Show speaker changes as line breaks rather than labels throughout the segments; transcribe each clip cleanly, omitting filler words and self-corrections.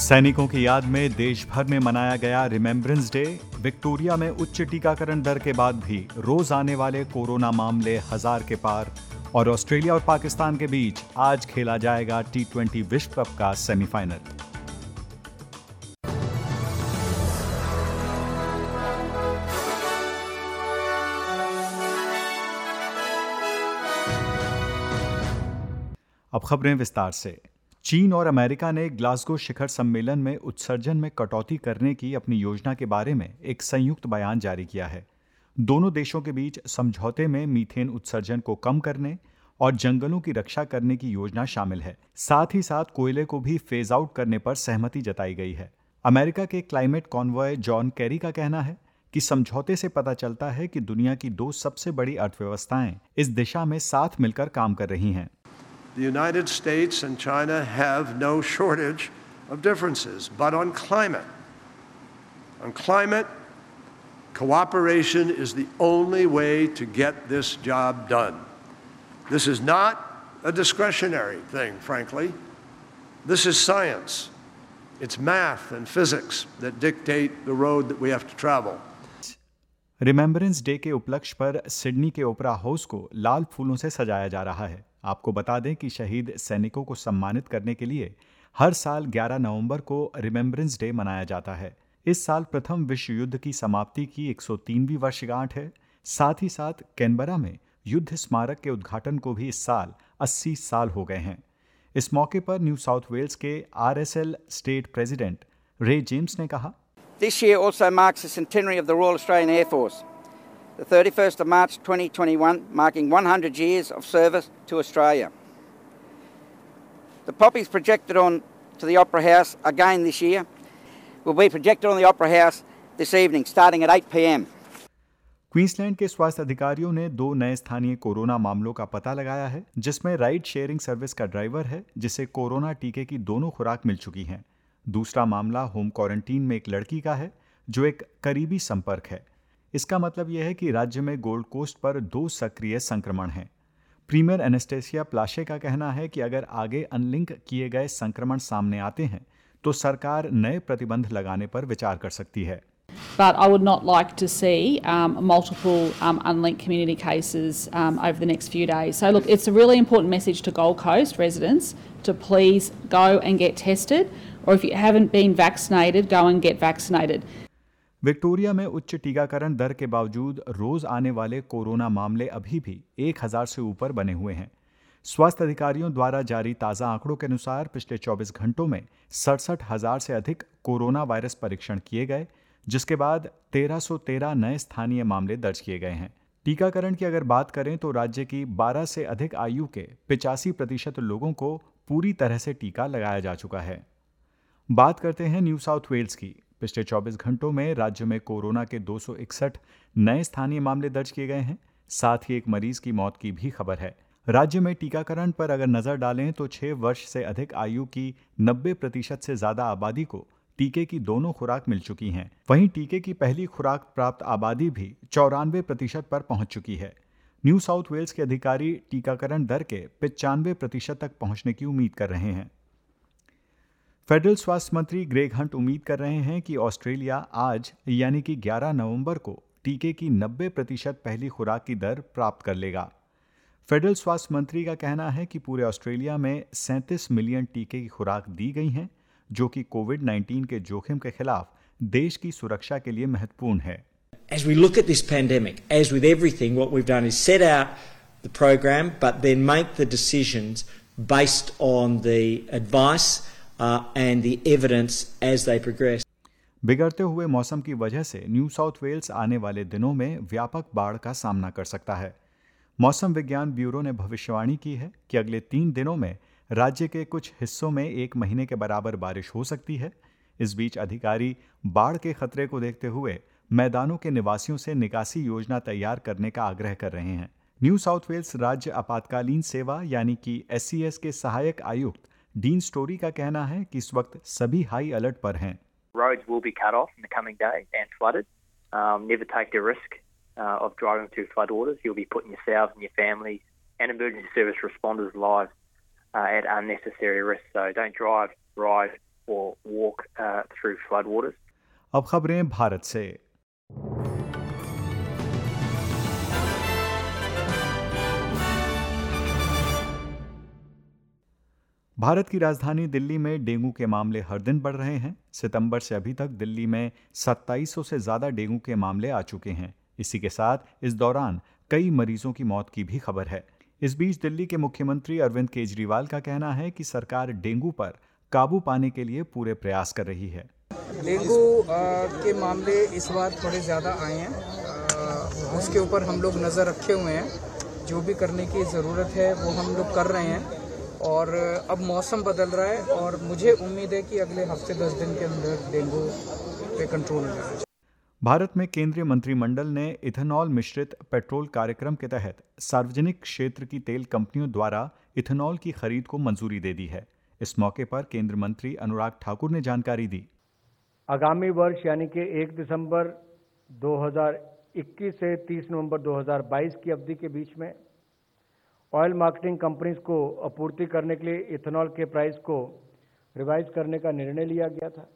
सैनिकों की याद में देश भर में मनाया गया रिमेम्बरेंस डे। विक्टोरिया में उच्च टीकाकरण दर के बाद भी रोज आने वाले कोरोना मामले 1000 के पार। और ऑस्ट्रेलिया और पाकिस्तान के बीच आज खेला जाएगा T20 विश्व कप का सेमीफाइनल। अब खबरें विस्तार से। चीन और अमेरिका ने ग्लासगो शिखर सम्मेलन में उत्सर्जन में कटौती करने की अपनी योजना के बारे में एक संयुक्त बयान जारी किया है। दोनों देशों के बीच समझौते में मीथेन उत्सर्जन को कम करने और जंगलों की रक्षा करने की योजना शामिल है। साथ ही साथ कोयले को भी फेज आउट करने पर सहमति जताई गई है। अमेरिका के क्लाइमेट कॉन्वॉय जॉन कैरी का कहना है कि समझौते से पता चलता है कि दुनिया की दो सबसे बड़ी अर्थव्यवस्थाएं इस दिशा में साथ मिलकर काम कर रही हैं।
The United States and China have no shortage of differences, but on climate, cooperation is the only way to get this job done. This is not a discretionary thing, frankly. This is science. It's math and physics that dictate the road that we have to travel.
Remembrance day के उपलक्ष्य पर Sydney के ओपरा house को लाल फूलों से सजाया जा रहा है। आपको बता दें कि शहीद सैनिकों को सम्मानित करने के लिए हर साल 11 नवंबर को रिमेम्बरेंस डे मनाया जाता है। इस साल प्रथम विश्व युद्ध की समाप्ति की 103वीं वर्षगांठ है। साथ ही साथ कैनबरा में युद्ध स्मारक के उद्घाटन को भी इस साल 80 साल हो गए हैं। इस मौके पर न्यू साउथ वेल्स के RSL state president Ray James ने कहा,
This year also marks the centenary of the Royal Australian Air Force, the 31st of March 2021, marking 100 years of service to Australia. The poppies projected on to the Opera House again this year will be projected on the Opera House this evening, starting at 8 p.m.
Queensland के स्वास्थ्य अधिकारियों ने 2 नए स्थानीय corona मामलों का पता लगाया है, जिसमें राइड शेयरिंग सर्विस का ड्राइवर है जिसे कोरोना टीके की दोनों खुराक मिल चुकी हैं। दूसरा मामला होम क्वारंटीन में एक लड़की का है जो एक करीबी संपर्क है। इसका मतलब यह है कि राज्य में गोल्ड कोस्ट पर 2 सक्रिय संक्रमण हैं। प्रीमियर एनेस्टेसिया प्लाशे का कहना है कि अगर आगे अनलिंक किए गए संक्रमण सामने आते हैं तो सरकार नए प्रतिबंध लगाने पर विचार कर सकती है।
But I would not like to see multiple unlinked community cases over the next few days. So look, it's a really important message to Gold Coast residents to please go and get tested, or if you haven't been vaccinated, go and get vaccinated.
Victoria में उच्च टीकाकरण दर के बावजूद रोज आने वाले corona मामले अभी भी 1000 से ऊपर बने हुए हैं। स्वास्थ्य अधिकारियों द्वारा जारी ताज़ा आंकड़ों के अनुसार पिछले 24 घंटों में 67,000 से अधिक कोरोना वायरस परीक्षण किए गए, जिसके बाद 1313 नए स्थानीय मामले दर्ज किए गए हैं। टीकाकरण की अगर बात करें तो राज्य की 12 से अधिक आयु के 85% लोगों को पूरी तरह से टीका लगाया जा चुका है। बात करते हैं न्यू साउथ वेल्स की। पिछले 24 घंटों में राज्य में कोरोना के 261 नए स्थानीय मामले दर्ज किए गए हैं। साथ ही एक मरीज की मौत की भी खबर है। राज्य में टीकाकरण पर अगर नजर डालें तो 6 वर्ष से अधिक आयु की 90% से ज्यादा आबादी को टीके की दोनों खुराक मिल चुकी हैं। वहीं टीके की पहली खुराक प्राप्त आबादी भी 94% पर पहुंच चुकी है। न्यू साउथ वेल्स के अधिकारी टीकाकरण दर के 95% तक पहुंचने की उम्मीद कर रहे हैं। फेडरल स्वास्थ्य मंत्री ग्रेग हंट उम्मीद कर रहे हैं कि ऑस्ट्रेलिया आज यानी कि 11 नवंबर को टीके की 90% पहली खुराक की दर प्राप्त कर लेगा। फेडरल स्वास्थ्य मंत्री का कहना है कि पूरे ऑस्ट्रेलिया में 37 मिलियन टीके की खुराक दी गई हैं, जो कि कोविड-19 के जोखिम के खिलाफ देश की सुरक्षा के लिए महत्वपूर्ण है।
As we look at this pandemic, as with everything, what we've done is set out the program, but then make the decisions based on the advice and the evidence as they progress.
बिगड़ते हुए मौसम की वजह से new South Wales आने वाले दिनों में व्यापक बाढ़ का सामना कर सकता है। मौसम विज्ञान ब्यूरो ने भविष्यवाणी की है कि अगले 3 दिनों में राज्य के कुछ हिस्सों में 1 महीने के बराबर बारिश हो सकती है। इस बीच अधिकारी बाढ़ के खतरे को देखते हुए मैदानों के निवासियों से निकासी योजना तैयार करने का आग्रह कर रहे हैं। न्यू साउथ वेल्स राज्य आपातकालीन सेवा यानी कि SCS के सहायक आयुक्त डीन स्टोरी का कहना है कि इस वक्त सभी हाई अलर्ट पर हैं।
Roads will be cut off in the coming days and flooded. Never take the risk of driving through floodwaters. You'll be putting yourselves and your families and emergency service responders' lives at unnecessary risk. So don't drive, ride, or walk through floodwaters.
अब खबरें भारत से। भारत की राजधानी दिल्ली में dengue के मामले हर दिन बढ़ रहे हैं। सितंबर से अभी तक दिल्ली में 2700 से ज़्यादा डेंगू के मामले आ चुके हैं। इसी के साथ इस दौरान कई मरीजों की मौत की भी खबर है। इस बीच दिल्ली के मुख्यमंत्री अरविंद केजरीवाल का कहना है कि सरकार डेंगू पर काबू पाने के लिए पूरे प्रयास कर रही है।
डेंगू के मामले इस बार थोड़े ज़्यादा आए हैं, उसके ऊपर हम लोग नज़र रखे हुए हैं। जो भी करने की ज़रूरत है वो हम लोग कर रहे हैं। और अब मौसम बदल रहा है और मुझे उम्मीद है कि अगले हफ्ते 10 दिन के अंदर डेंगू पे कंट्रोल हो जाएगा।
भारत में केंद्रीय मंत्रिमंडल ने इथेनॉल मिश्रित पेट्रोल कार्यक्रम के तहत सार्वजनिक क्षेत्र की तेल कंपनियों द्वारा इथेनॉल की खरीद को मंजूरी दे दी है। इस मौके पर केंद्रीय मंत्री अनुराग ठाकुर ने जानकारी दी।
आगामी वर्ष यानी कि 1 दिसंबर 2021 से 30 नवंबर 2022 की अवधि के बीच में ऑयल मार्केटिंग कंपनीज को आपूर्ति करने के लिए इथेनॉल के प्राइस को रिवाइज करने का निर्णय लिया गया था।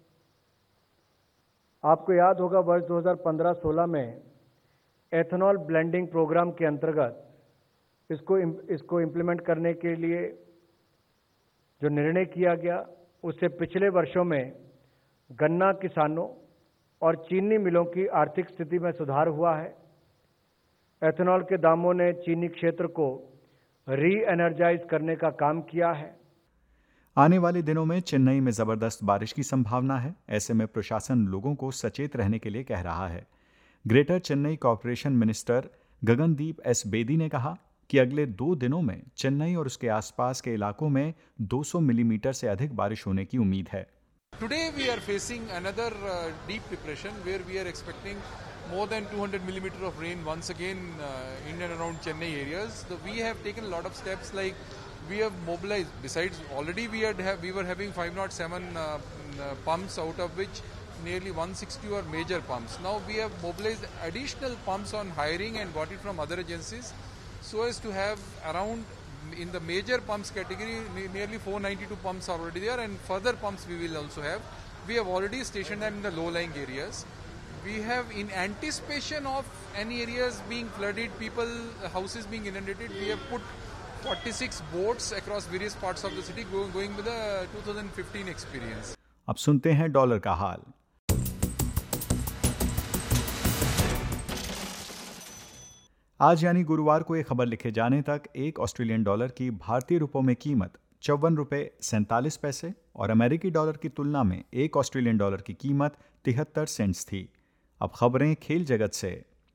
आपको याद होगा वर्ष 2015-16 में एथेनॉल ब्लेंडिंग प्रोग्राम के अंतर्गत इसको इम्प्लीमेंट करने के लिए जो निर्णय किया गया, उससे पिछले वर्षों में गन्ना किसानों और चीनी मिलों की आर्थिक स्थिति में सुधार हुआ है। एथेनॉल के दामों ने चीनी क्षेत्र को री एनर्जाइज करने का काम किया है।
आने वाले दिनों में चेन्नई में जबरदस्त बारिश की संभावना है। ऐसे में प्रशासन लोगों को सचेत रहने के लिए कह रहा है। Greater Chennai corporation minister Gagandeep S Bedi ने कहा कि अगले 2 दिनों में चेन्नई और उसके आसपास के इलाकों में 200 मिलीमीटर से अधिक बारिश होने की उम्मीद है।
Today we are facing another deep depression where we are expecting more than 200 millimeter of rain once again in and around Chennai areas. So we have taken a lot of steps, like we have mobilized. Besides, already we were having 507 pumps, out of which nearly 160 are major pumps. Now we have mobilized additional pumps on hiring and got it from other agencies, so as to have around, in the major pumps category, nearly 492 pumps are already there, and further pumps we will also have. We have already stationed them in the low-lying areas. We have, in anticipation of any areas being flooded, houses being inundated, we have put 46 boats across various parts of the city, going with the 2015 experience.
अब सुनते हैं dollar का हाल। आज यानी गुरुवार को एक खबर लिखे जाने तक एक ऑस्ट्रेलियन डॉलर की भारतीय रुपयों में कीमत 54 रुपये 47 पैसे और अमेरिकी डॉलर की तुलना में एक ऑस्ट्रेलियन डॉलर की कीमत 73 सेंट्स थी। अब खबरें खेल जगत से।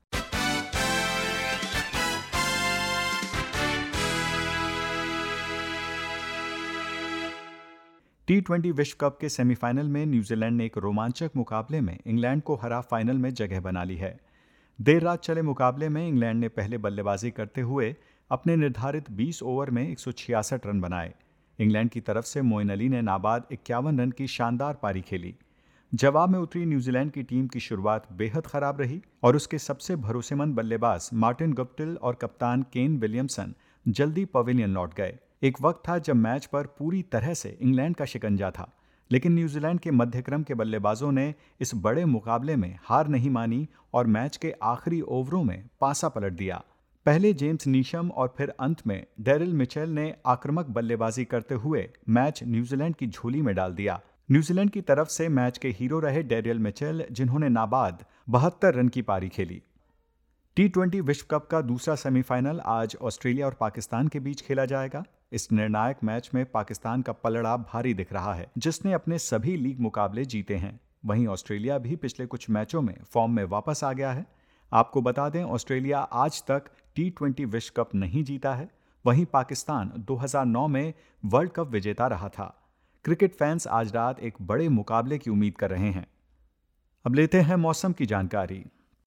T20 विश्व कप के सेमीफाइनल में न्यूजीलैंड ने एक रोमांचक मुकाबले में इंग्लैंड को हरा फाइनल में जगह बना ली है। देर रात चले मुकाबले में इंग्लैंड ने पहले बल्लेबाजी करते हुए अपने निर्धारित 20 ओवर में 166 रन बनाए। इंग्लैंड की तरफ से मोइन अली ने नाबाद 51 रन की शानदार पारी खेली। जवाब में उतरी न्यूजीलैंड की टीम की शुरुआत बेहद खराब रही और उसके सबसे भरोसेमंद बल्लेबाज मार्टिन गुप्टिल और कप्तान केन विलियमसन जल्दी पवेलियन लौट गए। एक वक्त था जब मैच पर पूरी तरह से इंग्लैंड का शिकंजा था, लेकिन न्यूजीलैंड के मध्यक्रम के बल्लेबाजों ने इस बड़े मुकाबले में हार नहीं मानी और मैच के आखिरी ओवरों में पासा पलट दिया। पहले जेम्स नीशम और फिर अंत में डेरिल मिचेल ने आक्रामक बल्लेबाजी करते हुए मैच न्यूजीलैंड की झोली में डाल दिया। न्यूजीलैंड की तरफ से मैच के हीरो रहे डेरिल मिचेल, जिन्होंने नाबाद 72 रन की पारी खेली। T20 विश्व कप का दूसरा सेमीफाइनल आज ऑस्ट्रेलिया और पाकिस्तान के बीच खेला जाएगा। इस निर्णायक मैच में पाकिस्तान का पलड़ा भारी दिख रहा है, जिसने अपने सभी लीग मुकाबले जीते हैं। वहीं ऑस्ट्रेलिया भी पिछले कुछ मैचों में फॉर्म में वापस आ गया है। आपको बता दें, ऑस्ट्रेलिया आज तक T20 विश्व कप नहीं जीता है। वहीं पाकिस्तान 2009 में वर्ल्ड कप विजेता रहा था। क्रिकेट फैंस आज रात एक बड़े मुकाबले की उम्मीद कर रहे हैं। अब लेते हैं मौसम की जानकारी।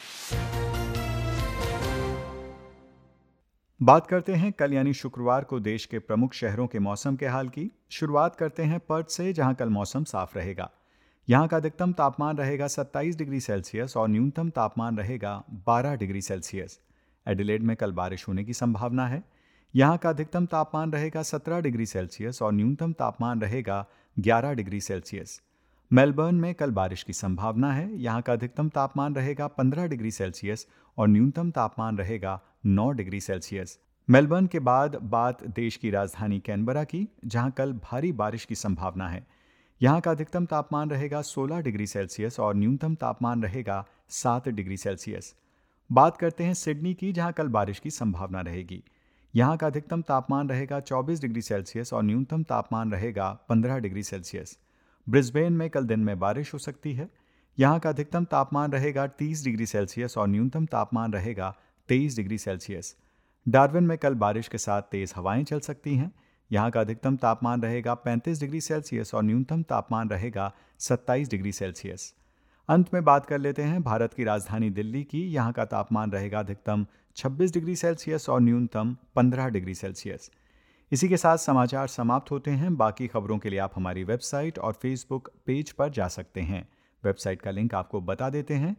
बात करते हैं कल यानी शुक्रवार को देश के प्रमुख शहरों के मौसम के हाल की। शुरुआत करते हैं पर्थ से, जहां कल मौसम साफ रहेगा। यहां का अधिकतम तापमान रहेगा 27 डिग्री सेल्सियस और न्यूनतम तापमान रहेगा 12 डिग्री सेल्सियस। एडिलेड में कल बारिश होने की संभावना है। यहां का अधिकतम तापमान रहेगा 17 डिग्री सेल्सियस और न्यूनतम तापमान रहेगा 11 डिग्री सेल्सियस। मेलबर्न में कल बारिश की संभावना है। यहाँ का अधिकतम तापमान रहेगा 15 डिग्री सेल्सियस और न्यूनतम तापमान रहेगा 9 डिग्री सेल्सियस। मेलबर्न के बाद बात देश की राजधानी कैनबरा की, जहाँ कल भारी बारिश की संभावना है। यहाँ का अधिकतम तापमान रहेगा 16 डिग्री सेल्सियस और न्यूनतम तापमान रहेगा 7 डिग्री सेल्सियस। बात करते हैं सिडनी की, जहाँ कल बारिश की संभावना रहेगी। यहाँ का अधिकतम तापमान रहेगा 24 डिग्री सेल्सियस और न्यूनतम तापमान रहेगा 15 डिग्री सेल्सियस। ब्रिस्बेन में कल दिन में बारिश हो सकती है। यहाँ का अधिकतम तापमान रहेगा 30 डिग्री सेल्सियस और न्यूनतम तापमान रहेगा 23 डिग्री सेल्सियस। डार्विन में कल बारिश के साथ तेज हवाएं चल सकती हैं। यहाँ का अधिकतम तापमान रहेगा 35 डिग्री सेल्सियस और न्यूनतम तापमान रहेगा 27 डिग्री सेल्सियस। अंत में बात कर लेते हैं भारत की राजधानी दिल्ली की। यहाँ का तापमान रहेगा अधिकतम 26 डिग्री सेल्सियस और न्यूनतम 15 डिग्री सेल्सियस। इसी के साथ समाचार समाप्त होते हैं। बाकी खबरों के लिए आप हमारी वेबसाइट और फेसबुक पेज पर जा सकते हैं। वेबसाइट का लिंक आपको बता देते हैं,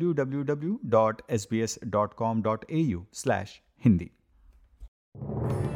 www.sbs.com.au/hindi।